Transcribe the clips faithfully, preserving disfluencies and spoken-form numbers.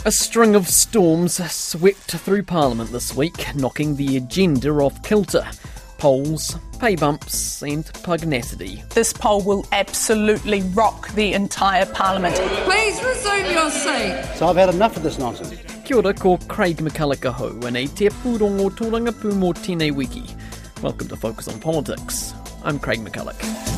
A string of storms swept through Parliament this week, knocking the agenda off kilter. Polls, pay bumps and pugnacity. This poll will absolutely rock the entire Parliament. Please resume your seat. So I've had enough of this nonsense. Kia ora, ko Craig McCulloch aho, and e te pūrongo tōrangapū mō tēnei wiki. Welcome to Focus on Politics. I'm Craig McCulloch.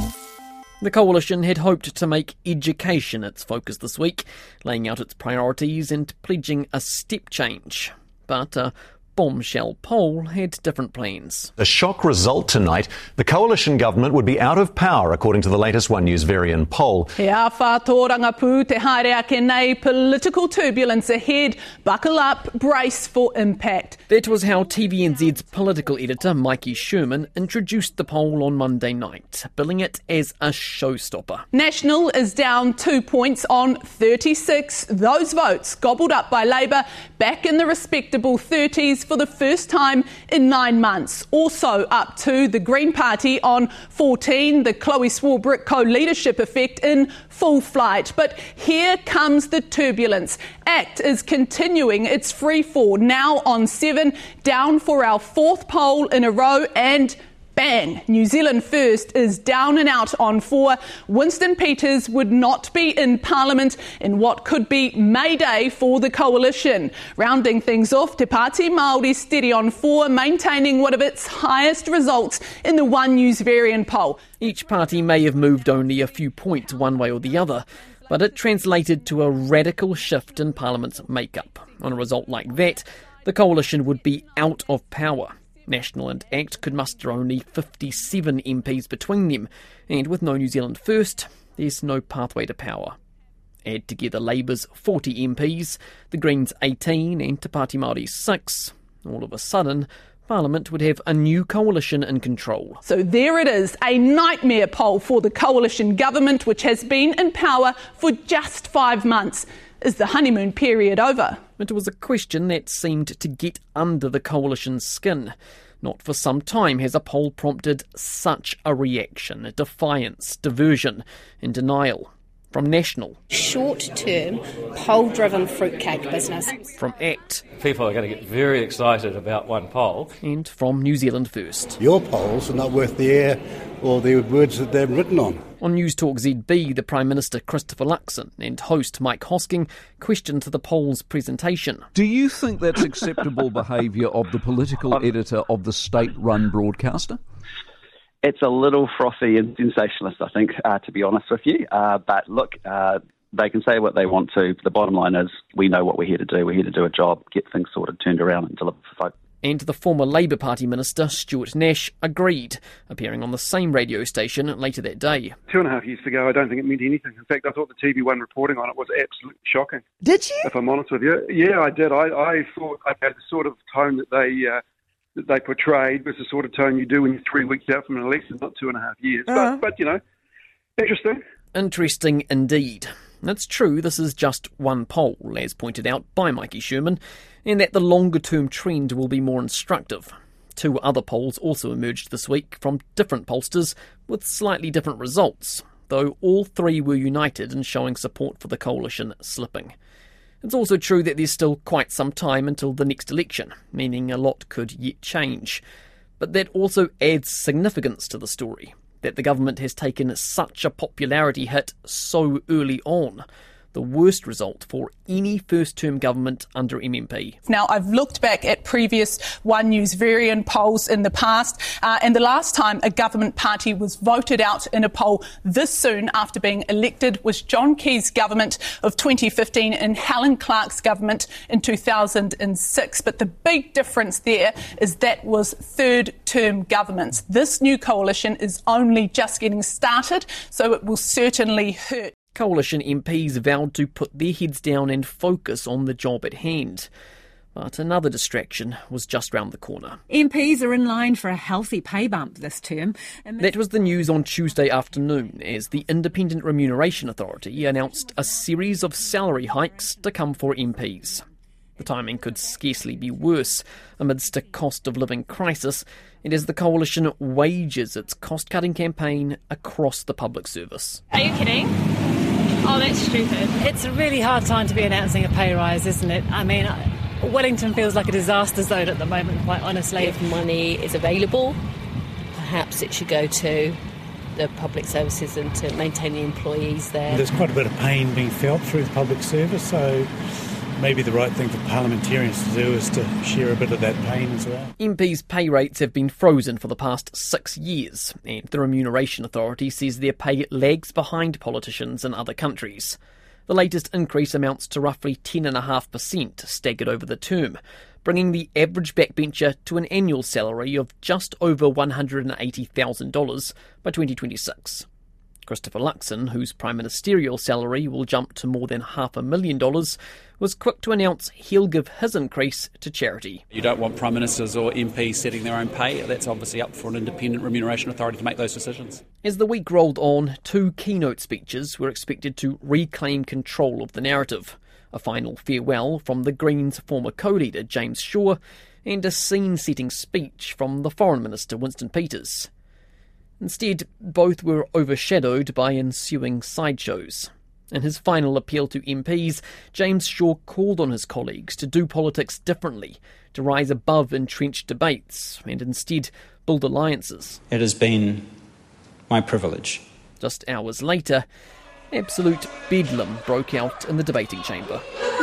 The Coalition had hoped to make education its focus this week, laying out its priorities and pledging a step change. But a bombshell poll had different plans. A shock result tonight. The coalition government would be out of power, according to the latest One News Varian poll. He a whā tōrangapū te haere ake nei, political turbulence ahead. Buckle up, brace for impact. That was how T V N Z's political editor, Mikey Sherman, introduced the poll on Monday night, billing it as a showstopper. National is down two points on thirty-six. Those votes gobbled up by Labour, back in the respectable thirties for the first time in nine months. Also up to the Green Party on fourteen, the Chloe Swarbrick co-leadership effect in full flight. But here comes the turbulence. ACT is continuing its free fall, now on seven, down for our fourth poll in a row, and bang, New Zealand First is down and out on four. Winston Peters would not be in Parliament in what could be May Day for the Coalition. Rounding things off, Te Pāti Māori steady on four, maintaining one of its highest results in the One News Varian poll. Each party may have moved only a few points one way or the other, but it translated to a radical shift in Parliament's makeup. On a result like that, the Coalition would be out of power. National and ACT could muster only fifty-seven M Ps between them, and with no New Zealand First, there's no pathway to power. Add together Labour's forty M Ps, the Greens eighteen and Te Pāti Māori's six. All of a sudden, Parliament would have a new coalition in control. So there it is, a nightmare poll for the coalition government, which has been in power for just five months. Is the honeymoon period over? It was a question that seemed to get under the coalition's skin. Not for some time has a poll prompted such a reaction, defiance, diversion and denial. From National. Short-term, poll-driven fruitcake business. From ACT. People are going to get very excited about one poll. And from New Zealand First. Your polls are not worth the air or the words that they're written on. On News Talk Z B, the Prime Minister Christopher Luxon and host Mike Hosking questioned the poll's presentation. Do you think that's acceptable behaviour of the political editor of the state-run broadcaster? It's a little frothy and sensationalist, I think, uh, to be honest with you. Uh, but look, uh, they can say what they want to. The bottom line is we know what we're here to do. We're here to do a job, get things sorted, turned around and deliver for folk. And the former Labour Party Minister, Stuart Nash, agreed, appearing on the same radio station later that day. Two and a half years ago, I don't think it meant anything. In fact, I thought the T V one reporting on it was absolutely shocking. Did you? If I'm honest with you. Yeah, I did. I, I thought I had the sort of tone that they... Uh, that they portrayed was the sort of tone you do when you're three weeks out from an election, not two and a half years. Uh-huh. But, but, you know, interesting. Interesting indeed. It's true this is just one poll, as pointed out by Mikey Sherman, and that the longer-term trend will be more instructive. Two other polls also emerged this week from different pollsters with slightly different results, though all three were united in showing support for the coalition slipping. It's also true that there's still quite some time until the next election, meaning a lot could yet change. But that also adds significance to the story, that the government has taken such a popularity hit so early on. The worst result for any first-term government under M M P. Now, I've looked back at previous One News Varian polls in the past, uh, and the last time a government party was voted out in a poll this soon after being elected was John Key's government of twenty fifteen and Helen Clark's government in two thousand six. But the big difference there is that was third-term governments. This new coalition is only just getting started, so it will certainly hurt. Coalition M Ps vowed to put their heads down and focus on the job at hand. But another distraction was just round the corner. M Ps are in line for a healthy pay bump this term. And that was the news on Tuesday afternoon as the Independent Remuneration Authority announced a series of salary hikes to come for M Ps. The timing could scarcely be worse amidst a cost of living crisis and as the coalition wages its cost-cutting campaign across the public service. Are you kidding? Oh, that's stupid. It's a really hard time to be announcing a pay rise, isn't it? I mean, Wellington feels like a disaster zone at the moment, quite honestly. If money is available, perhaps it should go to the public services and to maintain the employees there. There's quite a bit of pain being felt through the public service, so maybe the right thing for parliamentarians to do is to share a bit of that pain as well. M Ps' pay rates have been frozen for the past six years, and the Remuneration Authority says their pay lags behind politicians in other countries. The latest increase amounts to roughly ten point five percent staggered over the term, bringing the average backbencher to an annual salary of just over one hundred eighty thousand dollars by twenty twenty-six. Christopher Luxon, whose prime ministerial salary will jump to more than half a million dollars, was quick to announce he'll give his increase to charity. You don't want Prime Ministers or M Ps setting their own pay. That's obviously up for an independent remuneration authority to make those decisions. As the week rolled on, two keynote speeches were expected to reclaim control of the narrative. A final farewell from the Greens' former co-leader James Shaw, and a scene-setting speech from the Foreign Minister Winston Peters. Instead, both were overshadowed by ensuing sideshows. In his final appeal to M Ps, James Shaw called on his colleagues to do politics differently, to rise above entrenched debates and instead build alliances. It has been my privilege. Just hours later, absolute bedlam broke out in the debating chamber.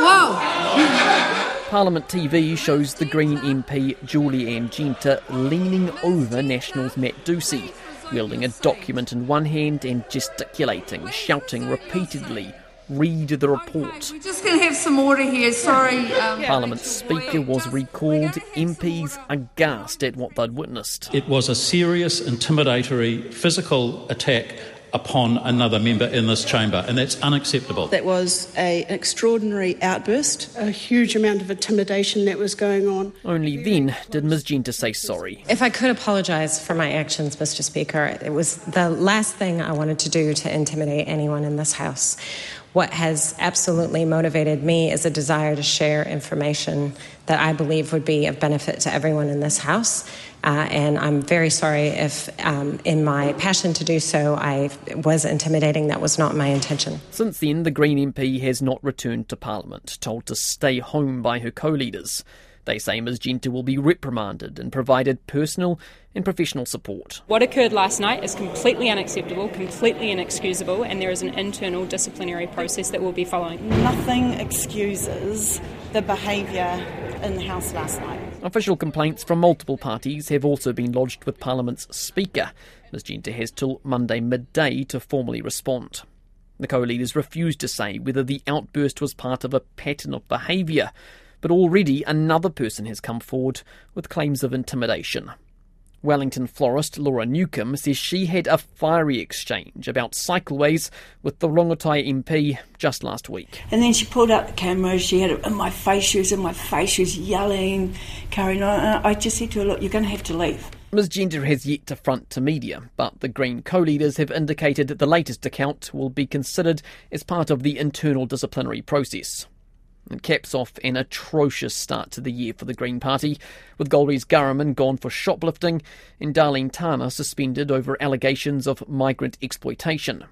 Whoa! Parliament T V shows the Green M P Julie-Anne Genter leaning over National's Matt Ducey, wielding a document in one hand and gesticulating, shouting repeatedly, "Read the report." We're just going to have some order here, sorry. Um, Parliament Speaker was recalled, M Ps aghast at what they'd witnessed. It was a serious, intimidatory, physical attack upon another member in this chamber, and that's unacceptable. That was a, an extraordinary outburst, a huge amount of intimidation that was going on. Only then did Ms Genter say sorry. If I could apologise for my actions, Mister Speaker, it was the last thing I wanted to do to intimidate anyone in this House. What has absolutely motivated me is a desire to share information that I believe would be of benefit to everyone in this House. Uh, and I'm very sorry if, um, in my passion to do so, I was intimidating. That was not my intention. Since then, the Green M P has not returned to Parliament, told to stay home by her co-leaders. They say Ms Genter will be reprimanded and provided personal and professional support. What occurred last night is completely unacceptable, completely inexcusable, and there is an internal disciplinary process that we'll be following. Nothing excuses the behaviour in the House last night. Official complaints from multiple parties have also been lodged with Parliament's Speaker. Ms Genter has till Monday midday to formally respond. The co-leaders refused to say whether the outburst was part of a pattern of behaviour, but already another person has come forward with claims of intimidation. Wellington florist Laura Newcombe says she had a fiery exchange about cycleways with the Rongotai M P just last week. And then she pulled out the camera, she had it in my face, she was in my face, she was yelling, carrying on, and I just said to her, look, you're going to have to leave. Ms Genter has yet to front to media, but the Green co-leaders have indicated the latest account will be considered as part of the internal disciplinary process. It caps off an atrocious start to the year for the Green Party, with Golriz Ghahraman gone for shoplifting and Darlene Tana suspended over allegations of migrant exploitation.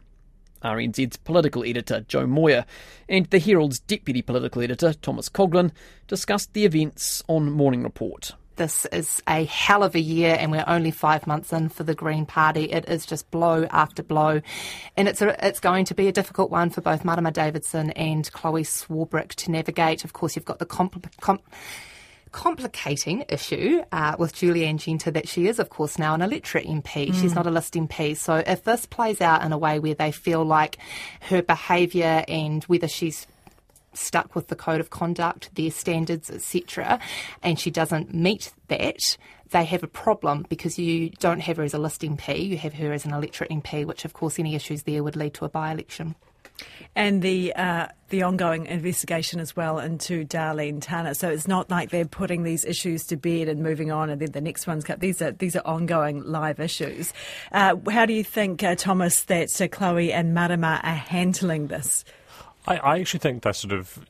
R N Z's political editor Joe Moyer and the Herald's deputy political editor Thomas Coughlin discussed the events on Morning Report. This is a hell of a year and we're only five months in for the Green Party. It is just blow after blow. And it's a, it's going to be a difficult one for both Marama Davidson and Chloe Swarbrick to navigate. Of course, you've got the compl- com- complicating issue uh, with Julie-Anne Genter that she is, of course, now an electorate M P. Mm. She's not a list M P. So if this plays out in a way where they feel like her behaviour and whether she's stuck with the code of conduct, their standards, et cetera, and she doesn't meet that, they have a problem because you don't have her as a list M P, you have her as an electorate M P, which of course any issues there would lead to a by-election. And the uh, the ongoing investigation as well into Darlene Tana. So it's not like they're putting these issues to bed and moving on, and then the next one's cut. These are these are ongoing live issues. Uh, how do you think, uh, Thomas, that uh, Chloe and Marama are handling this? I, I actually think they're sort of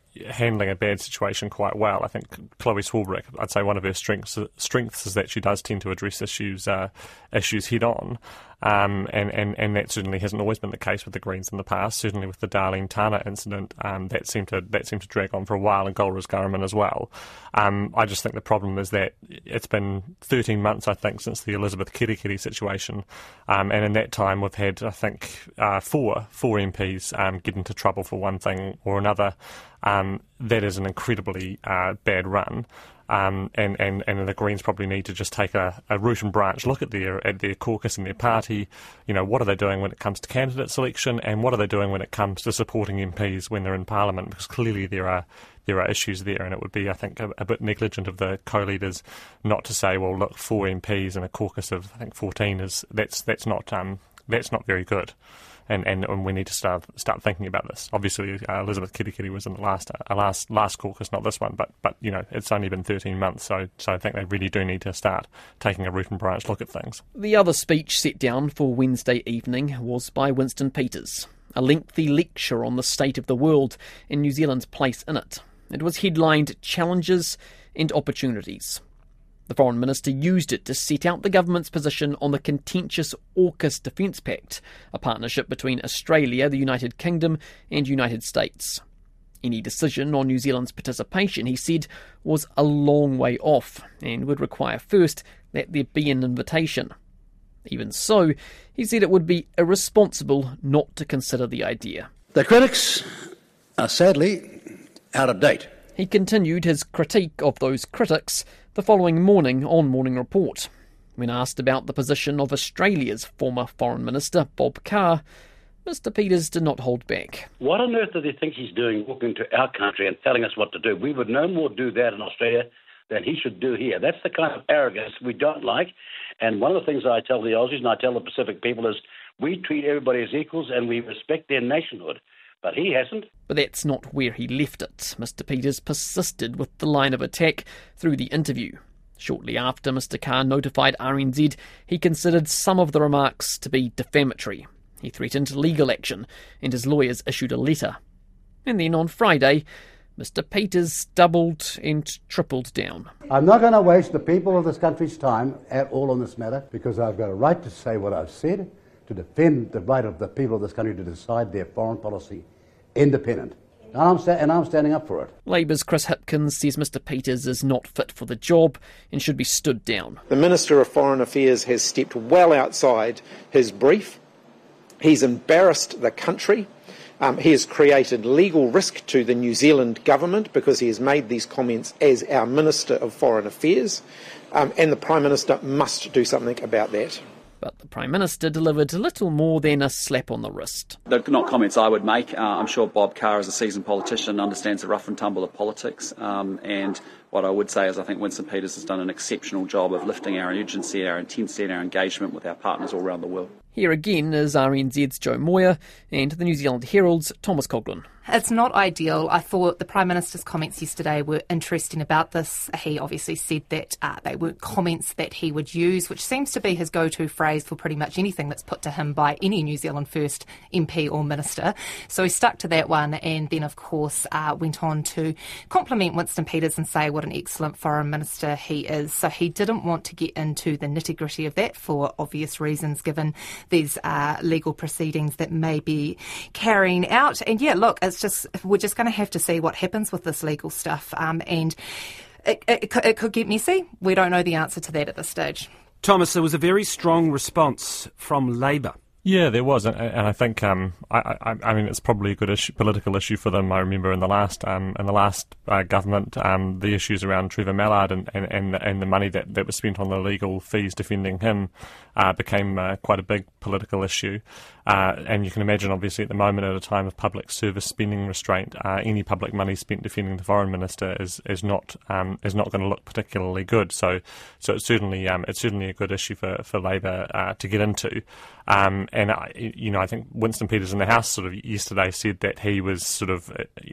handling a bad situation quite well. I think Chloe Swarbrick, I'd say one of her strengths strengths is that she does tend to address issues uh, issues head on, um, and, and, and that certainly hasn't always been the case with the Greens in the past. Certainly with the Darlene Tana incident, um, that seemed to that seemed to drag on for a while, and Golriz Ghahraman as well. Um, I just think the problem is that it's been thirteen months, I think, since the Elizabeth Kerekere situation, um, and in that time we've had, I think, uh, four four M Ps um, get into trouble for one thing or another. Um, that is an incredibly uh, bad run, um, and, and, and the Greens probably need to just take a, a root and branch look at their at their caucus and their party. You know, what are they doing when it comes to candidate selection, and what are they doing when it comes to supporting M Ps when they're in Parliament? Because clearly there are there are issues there, and it would be, I think, a, a bit negligent of the co-leaders not to say, well, look, four M Ps and a caucus of I think fourteen is that's that's not um, that's not very good. And, and, and we need to start start thinking about this. Obviously, uh, Elizabeth Kerekere was in the last uh, last last caucus, not this one. But but you know, it's only been thirteen months, so so I think they really do need to start taking a root and branch look at things. The other speech set down for Wednesday evening was by Winston Peters, a lengthy lecture on the state of the world and New Zealand's place in it. It was headlined "Challenges and Opportunities." The Foreign Minister used it to set out the government's position on the contentious AUKUS Defence Pact, a partnership between Australia, the United Kingdom and United States. Any decision on New Zealand's participation, he said, was a long way off and would require first that there be an invitation. Even so, he said it would be irresponsible not to consider the idea. The critics are sadly out of date. He continued his critique of those critics the following morning on Morning Report. When asked about the position of Australia's former Foreign Minister, Bob Carr, Mister Peters did not hold back. What on earth does he think he's doing walking to our country and telling us what to do? We would no more do that in Australia than he should do here. That's the kind of arrogance we don't like. And one of the things I tell the Aussies and I tell the Pacific people is we treat everybody as equals and we respect their nationhood. But he hasn't. But that's not where he left it. Mister Peters persisted with the line of attack through the interview. Shortly after Mister Carr notified R N Z, he considered some of the remarks to be defamatory. He threatened legal action, and his lawyers issued a letter. And then on Friday, Mister Peters doubled and tripled down. I'm not going to waste the people of this country's time at all on this matter, because I've got a right to say what I've said, to defend the right of the people of this country to decide their foreign policy independent. And I'm, sta- and I'm standing up for it. Labour's Chris Hipkins says Mister Peters is not fit for the job and should be stood down. The Minister of Foreign Affairs has stepped well outside his brief. He's embarrassed the country. Um, he has created legal risk to the New Zealand government because he has made these comments as our Minister of Foreign Affairs, um, and the Prime Minister must do something about that. But the Prime Minister delivered little more than a slap on the wrist. They're not comments I would make. Uh, I'm sure Bob Carr, as a seasoned politician, understands the rough and tumble of politics. Um, and what I would say is I think Winston Peters has done an exceptional job of lifting our urgency, our intensity and our engagement with our partners all around the world. Here again is R N Z's Joe Moyer and the New Zealand Herald's Thomas Coughlan. It's not ideal. I thought the Prime Minister's comments yesterday were interesting about this. He obviously said that uh, they weren't comments that he would use, which seems to be his go-to phrase for pretty much anything that's put to him by any New Zealand First M P or Minister. So he stuck to that one and then, of course, uh, went on to compliment Winston Peters and say what an excellent Foreign Minister he is. So he didn't want to get into the nitty-gritty of that for obvious reasons, given these uh, legal proceedings that may be carrying out. And yeah, look, it's just we're just going to have to see what happens with this legal stuff, um, and it, it, it could get messy. We don't know the answer to that at this stage. Thomas, there was a very strong response from Labour. Yeah, there was, and, and I think um, I, I, I mean it's probably a good issue, political issue for them. I remember in the last um, in the last uh, government, um, the issues around Trevor Mallard and and, and, and the money that, that was spent on the legal fees defending him uh, became uh, quite a big political issue. Uh, and you can imagine, obviously, at the moment, at a time of public service spending restraint, uh, any public money spent defending the foreign minister is is not um, is not going to look particularly good. So, so it's certainly um, it's certainly a good issue for for Labour uh, to get into. Um, and I, you know, I think Winston Peters in the House sort of yesterday said that he was sort of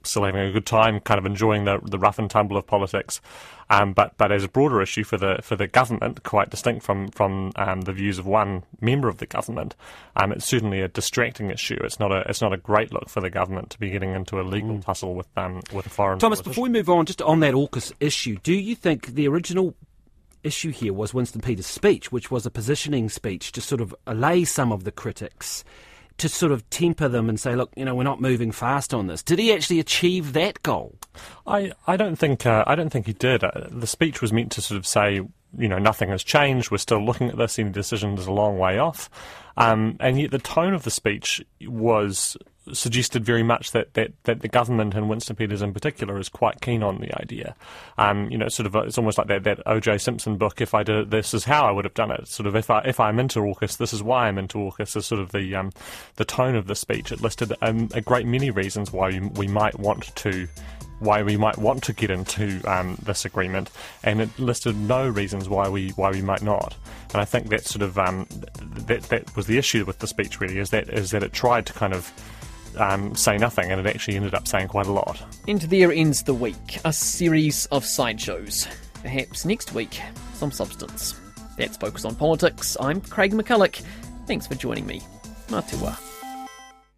still having a good time, kind of enjoying the the rough and tumble of politics. Um, but but as a broader issue for the for the government, quite distinct from from um, the views of one member of the government, um, it's certainly a distracting issue. It's not a it's not a great look for the government to be getting into a legal mm. tussle with um with a foreign. Thomas, politician. before we move on, just on that AUKUS issue, do you think the original issue here was Winston Peters' speech, which was a positioning speech to sort of allay some of the critics, to sort of temper them and say, look, you know, we're not moving fast on this? Did he actually achieve that goal? I, I don't think uh, I don't think he did. Uh, the speech was meant to sort of say, you know, nothing has changed. We're still looking at this. Any decision is a long way off. Um, and yet the tone of the speech was suggested very much that, that, that the government, and Winston Peters in particular, is quite keen on the idea. Um, you know, sort of, a, it's almost like that, that O J Simpson book, if I did it, this is how I would have done it. Sort of, if, I, if I'm into AUKUS, this is why I'm into AUKUS, is sort of the um, the tone of the speech. It listed um, a great many reasons why we, we might want to why we might want to get into um, this agreement, and it listed no reasons why we why we might not. And I think that sort of um, that that was the issue with the speech, really, is that is that it tried to kind of Um, say nothing, and it actually ended up saying quite a lot. And there ends the week, a series of sideshows. Perhaps next week, some substance. That's Focus on Politics. I'm Craig McCulloch. Thanks for joining me. Mā te wā.